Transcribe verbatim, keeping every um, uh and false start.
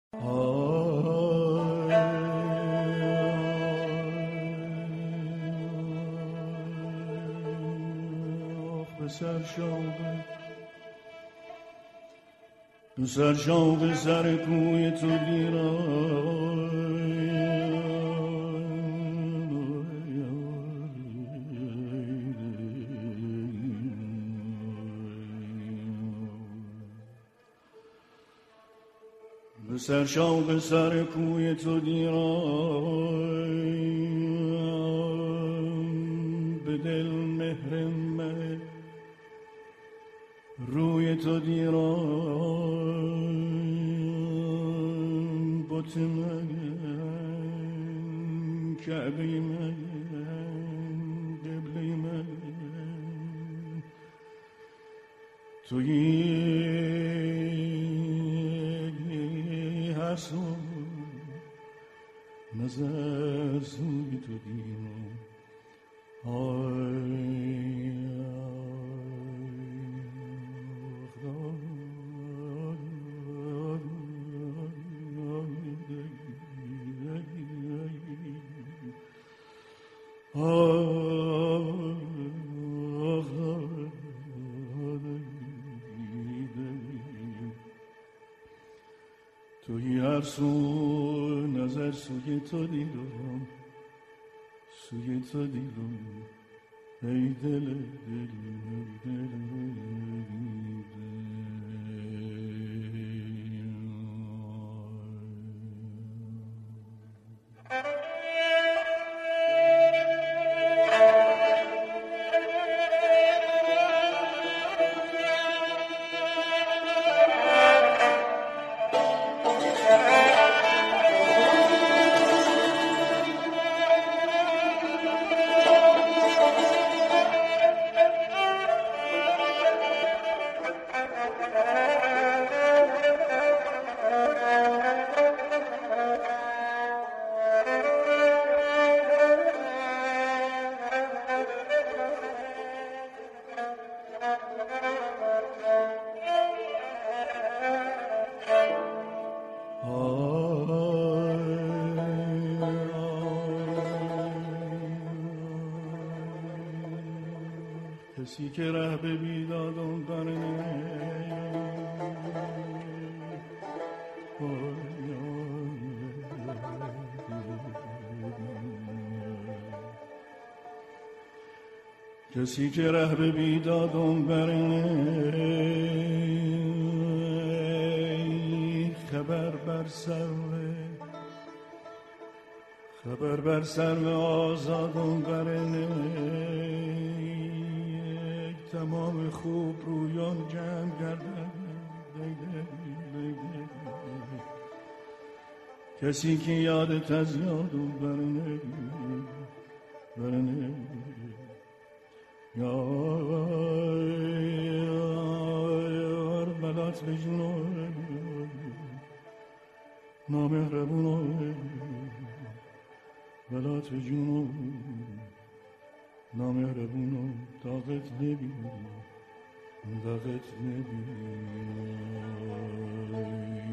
سرشاق سر کوی تو گیرم به سرشاق سر کوی تو دیرم به دل مهر من روی تو دیرم بت من کعبه من قبله من تویی هر سو نظر سوی تو دیرم توی هر سو نظر سوی تو دیدم سوی تو دیدم ای دل دل ای دل کسی که ره به بیدادم برنه کسی که ره به بیدادم برنه خبر بر سر خبر بر سر آزادم برنه تمام خوب رویان جمع گردن کسی که یادت از یادم برنه برنه یار بلات به جنون نامهربون بلات به جنون نامهربون طاقت نبی طاقت نبی